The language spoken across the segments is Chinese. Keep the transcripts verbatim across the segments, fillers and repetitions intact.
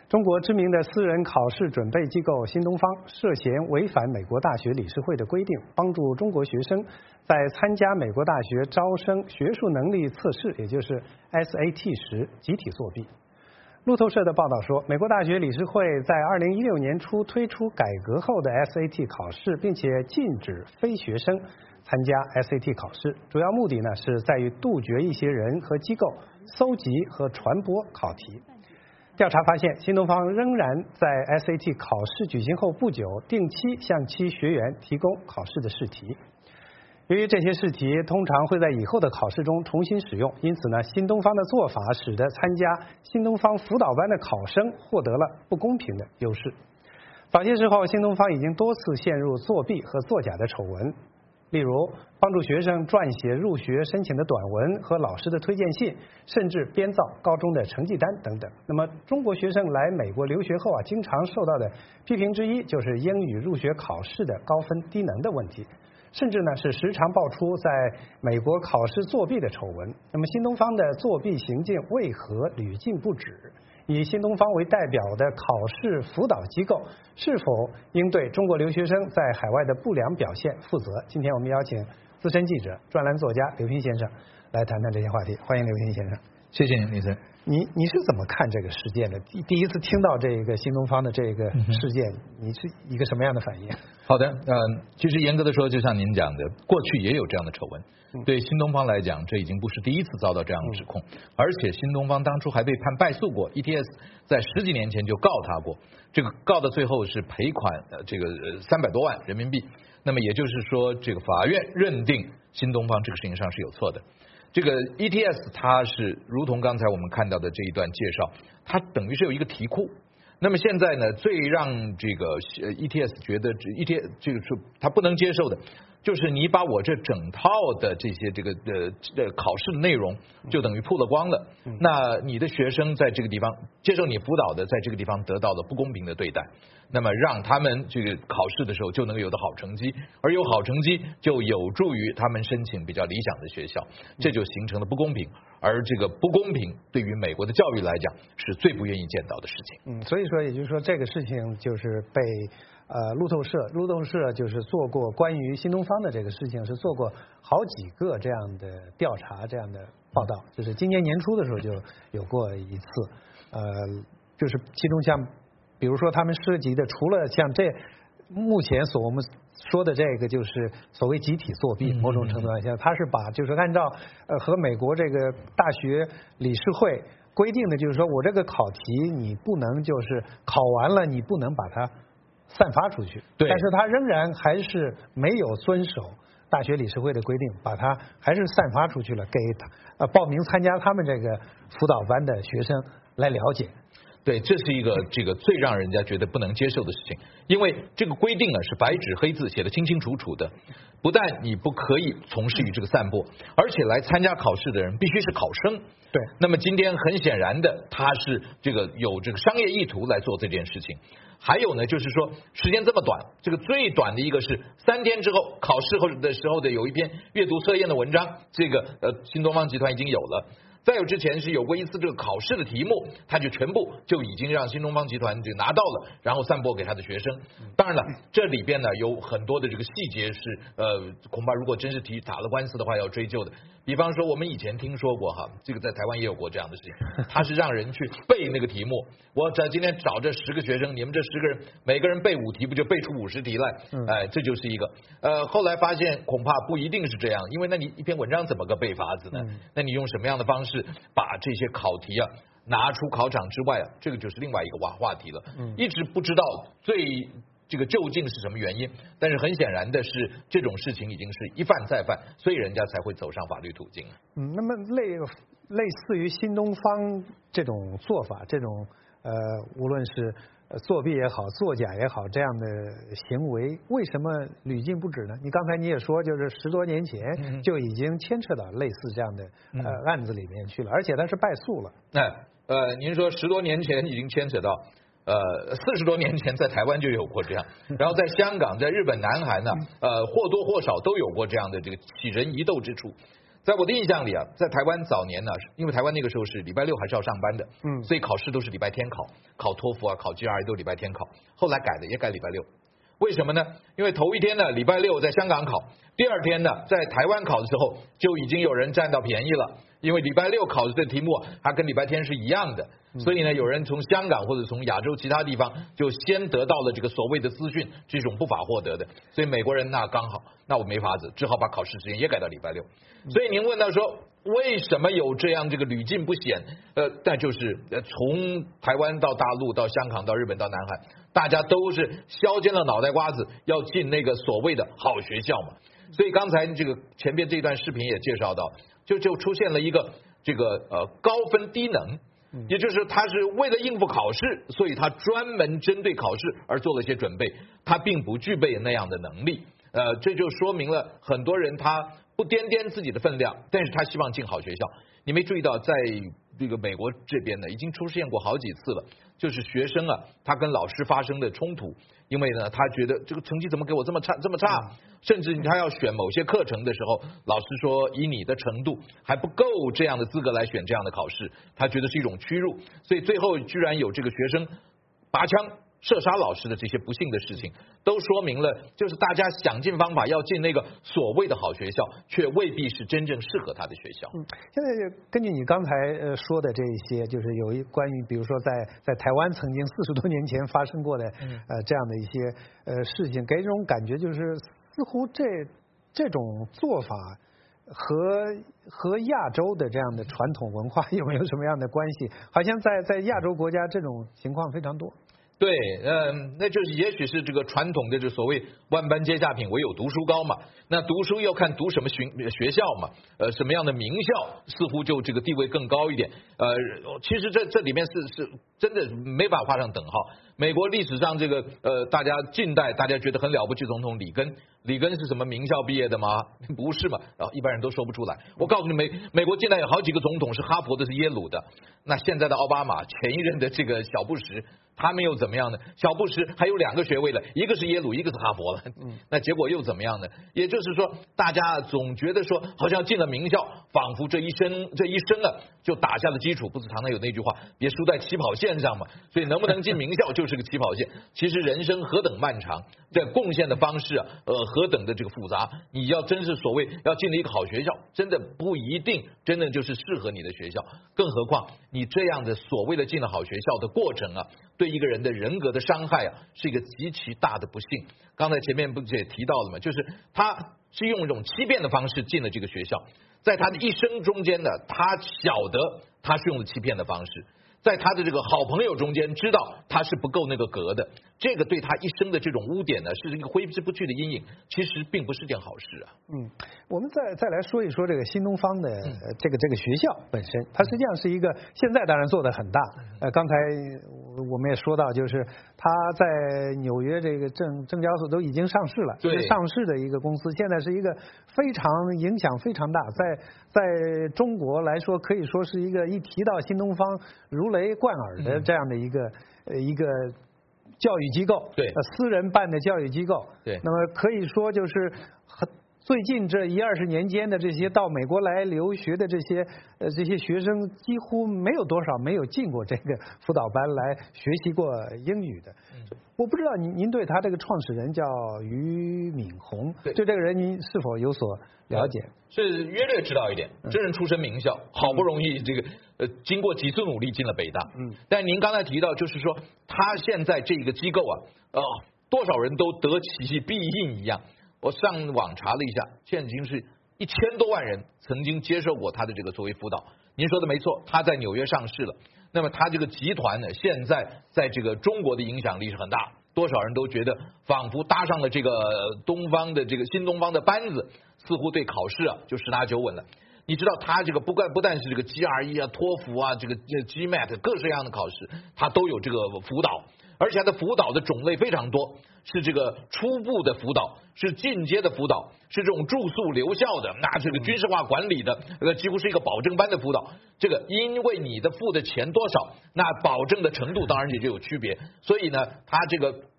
中国知名的私人考试准备机构新东方涉嫌违反美国大学理事会的规定，帮助中国学生在参加美国大学招生学术能力测试，也就是 S A T 时集体作弊。路透社的报道说，美国大学理事会在二零一六年初推出改革后的 S A T 考试，并且禁止非学生参加 S A T 考试，主要目的呢是在于杜绝一些人和机构搜集和传播考题。调查发现，新东方仍然在 S A T 考试举行后不久，定期向其学员提供考试的试题。由于这些试题通常会在以后的考试中重新使用，因此呢，新东方的做法使得参加新东方辅导班的考生获得了不公平的优势。早些时候，新东方已经多次陷入作弊和作假的丑闻。例如，帮助学生撰写入学申请的短文和老师的推荐信，甚至编造高中的成绩单等等。那么，中国学生来美国留学后啊，经常受到的批评之一就是英语入学考试的高分低能的问题，甚至呢是时常爆出在美国考试作弊的丑闻。那么，新东方的作弊行径为何屡禁不止？以新东方为代表的考试辅导机构是否应对中国留学生在海外的不良表现负责？今天我们邀请资深记者、专栏作家刘平先生来谈谈这些话题。欢迎刘平先生。 谢谢您，李森。 你你是怎么看这个事件的？第第一次听到这个新东方的这个事件，嗯、你是一个什么样的反应？ 好的，呃，其实严格的说，就像您讲的，过去也有这样的丑闻。嗯、对新东方来讲，这已经不是第一次遭到这样的指控，嗯、而且新东方当初还被判败诉过 ，E T S 在十几年前就告他过，这个告到最后是赔款呃这个三百多万人民币。那么也就是说，这个法院认定新东方这个事情上是有错的。这个 E T S 它是如同刚才我们看到的这一段介绍，它等于是有一个题库。那么现在呢，最让这个 E T S 觉得 E T S 这个是他不能接受的，就是你把我这整套的这些这个呃呃考试的内容就等于曝了光了。那你的学生在这个地方接受你辅导的，在这个地方得到了不公平的对待。那么让他们这个考试的时候就能有的好成绩，而有好成绩就有助于他们申请比较理想的学校，这就形成了不公平。而这个不公平对于美国的教育来讲是最不愿意见到的事情。 嗯，所以说也就是说这个事情就是被呃路透社路透社就是做过关于新东方的这个事情是做过好几个这样的调查这样的报道，就是今年年初的时候就有过一次，呃，就是其中像。比如说，他们涉及的除了像这目前所我们说的这个，就是所谓集体作弊，某种程度上，他是把就是按照呃和美国这个大学理事会规定的，就是说我这个考题你不能就是考完了你不能把它散发出去， 对， 但是他仍然还是没有遵守大学理事会的规定，把它还是散发出去了，给呃报名参加他们这个辅导班的学生来了解。 对，这是一个这个最让人家觉得不能接受的事情，因为这个规定啊是白纸黑字写的清清楚楚的，不但你不可以从事于这个散播，而且来参加考试的人必须是考生。 对， 那么今天很显然的，他是这个有这个商业意图来做这件事情。还有呢，就是说时间这么短，这个最短的一个是三天之后考试后的时候的有一篇阅读测验的文章，这个呃新东方集团已经有了。再有之前是有过一次这个考试的题目，他就全部就已经让新东方集团就拿到了，然后散播给他的学生。当然了，这里边呢有很多的这个细节是呃，恐怕如果真是提打了官司的话要追究的。比方说我们以前听说过哈，这个在台湾也有过这样的事情，他是让人去背那个题目。我在今天找这十个学生，你们这十个人每个人背五题，不就背出五十题来？哎，这就是一个。呃，后来发现恐怕不一定是这样，因为那你一篇文章怎么个背法子呢？那你用什么样的方式把这些考题啊拿出考场之外啊？这个就是另外一个话话题了。一直不知道最这个究竟是什么原因，但是很显然的是，这种事情已经是一犯再犯，所以人家才会走上法律途径。 嗯，那么类类似于新东方这种做法，这种呃，无论是作弊也好，作假也好，这样的行为，为什么屡禁不止呢？你刚才你也说，就是十多年前就已经牵扯到类似这样的呃案子里面去了，而且它是败诉了。 哎，呃，您说十多年前已经牵扯到。呃，四十多年前在台湾就有过这样，然后在香港、在日本、南韩呢，呃，或多或少都有过这样的这个起人疑窦之处。 在我的印象里啊，在台湾早年呢，因为台湾那个时候是礼拜六还是要上班的， 嗯， 所以考试都是礼拜天考，考托福啊，考 G R E 都礼拜天考。后来改的也改礼拜六，为什么呢？因为头一天呢，礼拜六在香港考，第二天呢，在台湾考的时候就已经有人占到便宜了，因为礼拜六考的这题目啊，它跟礼拜天是一样的。所以呢，有人从香港或者从亚洲其他地方就先得到了这个所谓的资讯，这种不法获得的。所以美国人那刚好，那我没法子，只好把考试时间也改到礼拜六。所以您问到说为什么有这样这个屡禁不鲜？呃，那就是呃从台湾到大陆到香港到日本到南海，大家都是削尖了脑袋瓜子要进那个所谓的好学校嘛。所以刚才这个前边这段视频也介绍到，就就出现了一个这个呃高分低能。也就是他是为了应付考试，所以他专门针对考试而做了一些准备，他并不具备那样的能力。呃，这就说明了很多人他不掂掂自己的分量，但是他希望进好学校。你没注意到，在这个美国这边呢，已经出现过好几次了，就是学生啊，他跟老师发生的冲突，因为呢，他觉得这个成绩怎么给我这么差这么差，甚至他要选某些课程的时候，老师说以你的程度还不够这样的资格来选这样的考试，他觉得是一种屈辱，所以最后居然有这个学生拔枪射杀老师的这些不幸的事情，都说明了，就是大家想尽方法要进那个所谓的好学校，却未必是真正适合他的学校。 嗯，现在根据你刚才呃说的这一些，就是有一关于，比如说在在台湾曾经四十多年前发生过的呃这样的一些呃事情，给这种感觉就是似乎这这种做法和和亚洲的这样的传统文化有没有什么样的关系？好像在在亚洲国家这种情况非常多。 对，嗯，那就是也许是这个传统的这所谓万般皆下品，唯有读书高嘛。那读书要看读什么学学校嘛，呃，什么样的名校似乎就这个地位更高一点。呃，其实这这里面是是真的没法画上等号。美国历史上这个呃，大家近代大家觉得很了不起总统里根，里根是什么名校毕业的吗？不是嘛，然后一般人都说不出来。我告诉你，美美国近代有好几个总统是哈佛的，是耶鲁的。那现在的奥巴马，前一任的这个小布什，他们又怎么样呢？小布什还有两个学位了，一个是耶鲁，一个是哈佛了。那结果又怎么样呢？也就是说，大家总觉得说，好像进了名校，仿佛这一生这一生啊，就打下了基础。不是常常有那句话，别输在起跑线上嘛。所以能不能进名校就是个起跑线。其实人生何等漫长，在贡献的方式啊，呃，何等的这个复杂。你要真是所谓要进了一个好学校，真的不一定真的就是适合你的学校。更何况你这样的所谓的进了好学校的过程啊，对一个人的人格的伤害啊，是一个极其大的不幸。刚才前面不也提到了吗？就是他是用一种欺骗的方式进了这个学校，在他的一生中间呢，他晓得他是用了欺骗的方式。在他的这个好朋友中间，知道他是不够那个格的，这个对他一生的这种污点呢，是一个挥之不去的阴影，其实并不是件好事啊。 嗯，我们再再来说一说这个新东方的这个这个学校本身，它实际上是一个现在当然做得很大。呃，刚才我们也说到，就是它在纽约这个证证交所都已经上市了，是上市的一个公司，现在是一个非常影响非常大，在在中国来说，可以说是一个一提到新东方如雷贯耳的这样的一个呃一个教育机构， 对， 呃，私人办的教育机构， 对， 那么可以说就是很。最近这一二十年间的这些到美国来留学的这些呃这些学生，几乎没有多少没有进过这个辅导班来学习过英语的。嗯、我不知道您您对他这个创始人叫俞敏洪，对这个人您是否有所了解？ 是约略知道一点，真人出身名校，好不容易这个呃经过几次努力进了北大。嗯，但您刚才提到就是说他现在这个机构啊，呃多少人都得其必应一样。我上网查了一下，现在已经是一千多万人曾经接受过他的这个所谓辅导。您说的没错，他在纽约上市了。那么他这个集团呢，现在在这个中国的影响力是很大，多少人都觉得仿佛搭上了这个东方的这个新东方的班子，似乎对考试啊就十拿九稳了。你知道他这个不干不但是这个 G R E 啊、托福啊、这个 G M A T 各式各样的考试，他都有这个辅导。而且它的辅导的种类非常多，是这个初步的辅导，是进阶的辅导，是这种住宿留校的，那这个军事化管理的，呃，几乎是一个保证班的辅导。这个因为你的付的钱多少，那保证的程度当然也就有区别。所以呢，它这个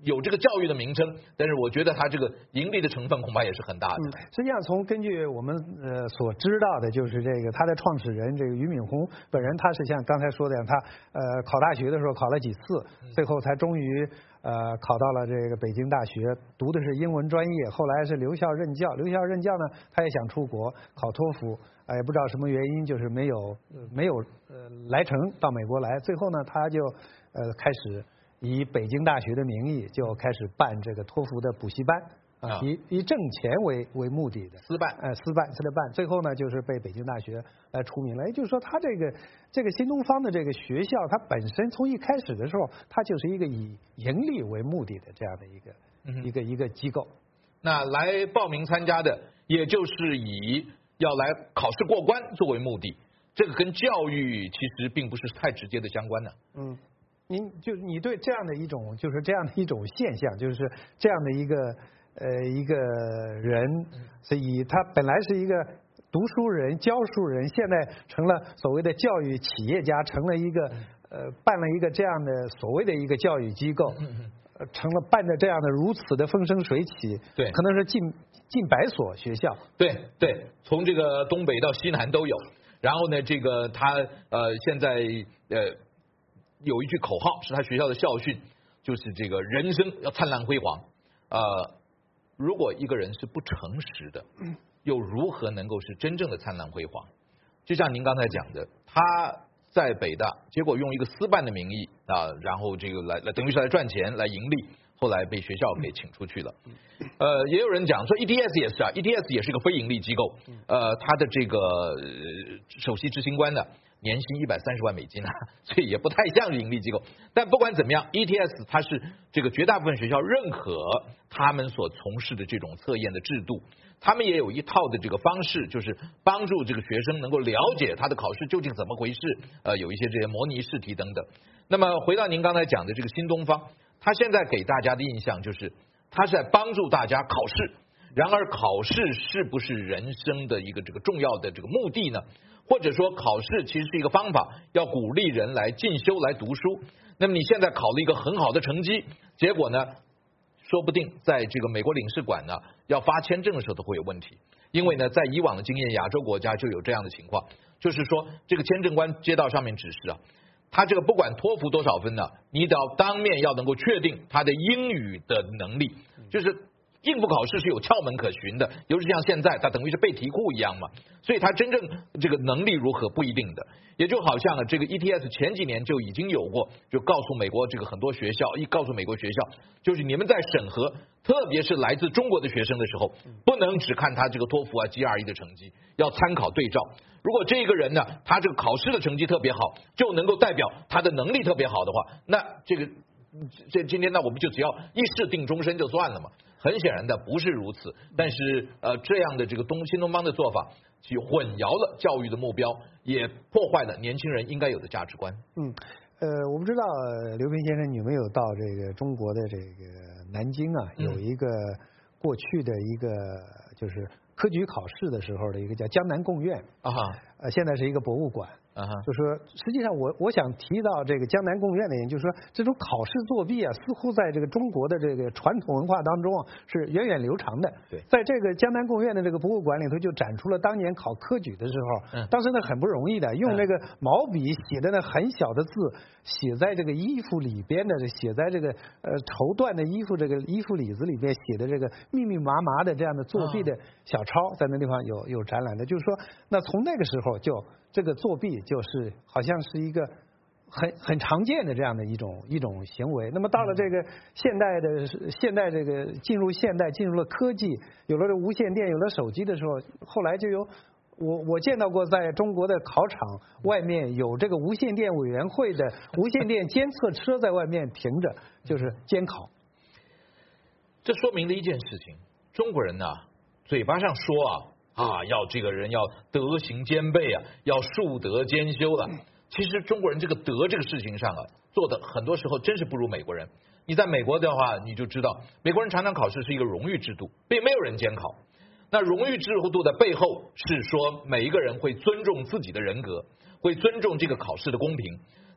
有这个教育的名称，但是我觉得它这个盈利的成分恐怕也是很大的。 嗯，实际上从根据我们呃所知道的，就是这个他的创始人这个俞敏洪本人，他是像刚才说的，他呃考大学的时候考了几次，最后才终于呃考到了这个北京大学，读的是英文专业，后来是留校任教，留校任教呢，他也想出国考托福，哎、呃，不知道什么原因，就是没有、呃、没有呃来成到美国来，最后呢，他就呃开始以北京大学的名义就开始办这个托福的补习班。啊，以以挣钱为为目的的私办， 呃，私办私的办，最后呢，就是被北京大学来除名了。也就是说，他这个这个新东方的这个学校，它本身从一开始的时候，它就是一个以盈利为目的的这样的一个、嗯、一个一个机构。 那来报名参加的，也就是以要来考试过关作为目的，这个跟教育其实并不是太直接的相关的。 嗯，您就你对这样的一种就是这样的一种现象，就是这样的一个。呃，一个人，所以他本来是一个读书人、教书人，现在成了所谓的教育企业家，成了一个呃，办了一个这样的所谓的一个教育机构，呃、成了办的这样的如此的风生水起， 对， 可能是近近百所学校， 对对，从这个东北到西南都有。然后呢，这个他呃，现在呃有一句口号是他学校的校训，就是这个人生要灿烂辉煌，呃。如果一个人是不诚实的，又如何能够是真正的灿烂辉煌？就像您刚才讲的，他在北大，结果用一个私办的名义啊，然后这个来来等于是来赚钱来盈利，后来被学校给请出去了。呃，也有人讲说 E T S 也是啊 ，E T S 也是个非盈利机构，呃，他的这个、呃、首席执行官呢，年薪一百三十万美金啊，所以也不太像是盈利机构。但不管怎么样 ，E T S 它是这个绝大部分学校认可他们所从事的这种测验的制度，他们也有一套的这个方式，就是帮助这个学生能够了解他的考试究竟怎么回事。呃，有一些这些模拟试题等等。那么回到您刚才讲的这个新东方，他现在给大家的印象就是，他是在帮助大家考试。然而，考试是不是人生的一个这个重要的这个目的呢？或者说，考试其实是一个方法，要鼓励人来进修、来读书。那么你现在考了一个很好的成绩，结果呢，说不定在这个美国领事馆呢要发签证的时候都会有问题。因为呢，在以往的经验，亚洲国家就有这样的情况，就是说这个签证官接到上面指示啊，他这个不管托福多少分呢，你得要当面要能够确定他的英语的能力，就是。应付考试是有窍门可循的，尤其像现在，它等于是背题库一样嘛，所以它真正这个能力如何不一定的。也就好像这个 E T S 前几年就已经有过，就告诉美国这个很多学校，一告诉美国学校，就是你们在审核，特别是来自中国的学生的时候，不能只看他这个托福啊、G R E 的成绩，要参考对照。如果这个人呢，他这个考试的成绩特别好，就能够代表他的能力特别好的话，那这个这今天呢，我们就只要一试定终身就算了嘛。很显然的不是如此，但是呃这样的这个东新东方的做法，去混淆了教育的目标，也破坏了年轻人应该有的价值观。 嗯，呃，我不知道刘平先生你有没有到这个中国的这个南京啊，有一个过去的一个就是科举考试的时候的一个叫江南贡院啊， 呃，现在是一个博物馆。 啊， 就说实际上我我想提到这个江南贡院的人，就是说这种考试作弊啊，似乎在这个中国的这个传统文化当中啊是源远流长的。 对， 在这个江南贡院的这个博物馆里头，就展出了当年考科举的时候，嗯，当时呢很不容易的，用这个毛笔写的那很小的字，写在这个衣服里边的，写在这个呃绸缎的衣服这个衣服里子里边写的这个密密麻麻的这样的作弊的小抄，在那地方有有展览的，就是说，那从那个时候就。这个作弊就是好像是一个很很常见的这样的一种一种行为。那么到了这个现代的现代这个进入现代进入了科技，有了这无线电，有了手机的时候，后来就有我我见到过在中国的考场外面有这个无线电委员会的无线电监测车在外面停着，就是监考。 这说明了一件事情：中国人呢，嘴巴上说啊。啊，要这个人要德行兼备啊，要树德兼修了。其实中国人这个德这个事情上啊，做的很多时候真是不如美国人。你在美国的话，你就知道美国人常常考试是一个荣誉制度，并没有人监考。那荣誉制度的背后是说每一个人会尊重自己的人格，会尊重这个考试的公平。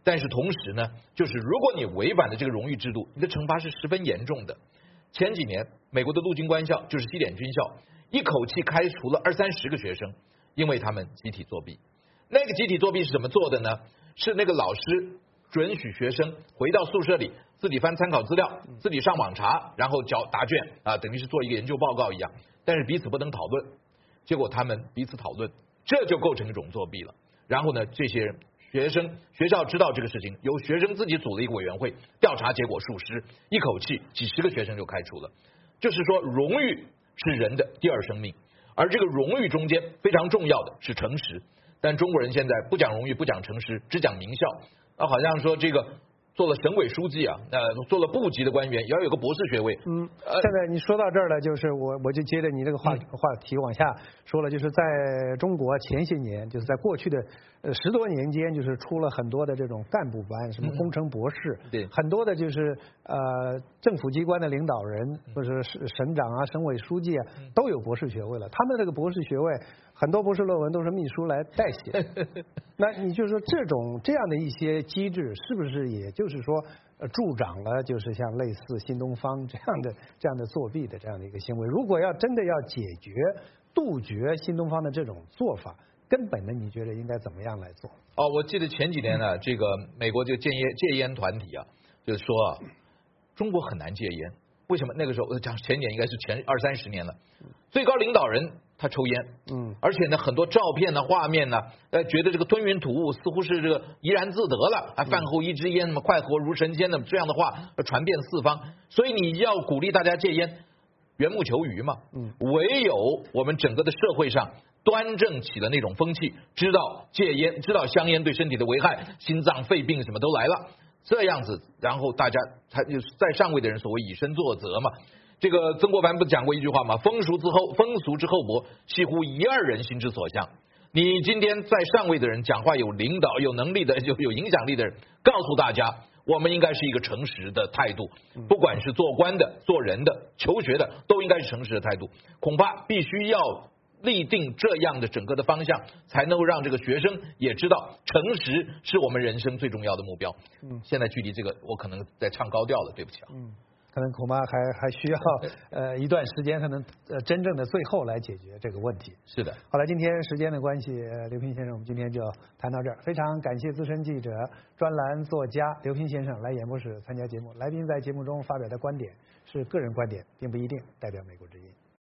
但是同时呢，就是如果你违反了这个荣誉制度，你的惩罚是十分严重的。前几年，美国的陆军官校就是西点军校，一口气开除了二三十个学生，因为他们集体作弊。那个集体作弊是怎么做的呢？是那个老师准许学生回到宿舍里自己翻参考资料，自己上网查，然后交答卷啊，等于是做一个研究报告一样，但是彼此不能讨论。结果他们彼此讨论，这就构成一种作弊了。然后呢，这些人学生学校知道这个事情，由学生自己组了一个委员会调查，结果属实，一口气几十个学生就开除了。就是说，荣誉是人的第二生命，而这个荣誉中间非常重要的是诚实。但中国人现在不讲荣誉，不讲诚实，只讲名校。啊，好像说这个做了省委书记啊，呃，做了部级的官员，也要有个博士学位。 嗯，现在你说到这儿了，就是我我就接着你这个话、嗯、话题往下说了，就是在中国前些年，就是在过去的呃十多年间，就是出了很多的这种干部班，什么工程博士， 嗯、对， 很多的就是呃政府机关的领导人，或者是省长啊、省委书记啊，都有博士学位了。他们这个博士学位，很多博士论文都是秘书来代写。那你就说这种这样的一些机制，是不是也就是说呃助长了就是像类似新东方这样的这样的作弊的这样的一个行为？如果要真的要解决杜绝新东方的这种做法，根本的你觉得应该怎么样来做？ 哦，我记得前几年呢，这个美国这个戒烟戒烟团体啊，就是说啊，中国很难戒烟。为什么？那个时候我讲前年应该是前二三十年了，最高领导人他抽烟，嗯，而且呢很多照片呢、画面呢，呃，觉得这个吞云吐雾，似乎是这个怡然自得了啊，饭后一支烟，那么快活如神仙的这样的话传遍四方，所以你要鼓励大家戒烟，缘木求鱼嘛，嗯，唯有我们整个的社会上端正起了那种风气，知道戒烟，知道香烟对身体的危害，心脏肺病什么都来了。这样子，然后大家才在上位的人所谓以身作则嘛。这个曾国藩不讲过一句话吗？风俗之后，风俗之厚薄，几乎一二人心之所向。你今天在上位的人讲话有领导、有能力的、有有影响力的人，告诉大家，我们应该是一个诚实的态度，不管是做官的、做人的、求学的，都应该是诚实的态度。恐怕必须要立定这样的整个的方向，才能够让这个学生也知道诚实是我们人生最重要的目标。嗯，现在距离这个我可能在唱高调了，对不起啊。 嗯，可能恐怕还还需要呃一段时间才能呃真正的最后来解决这个问题。 是的。 好了，今天时间的关系，刘平先生，我们今天就谈到这儿。非常感谢资深记者、专栏作家刘平先生来演播室参加节目。来宾在节目中发表的观点是个人观点，并不一定代表美国之音。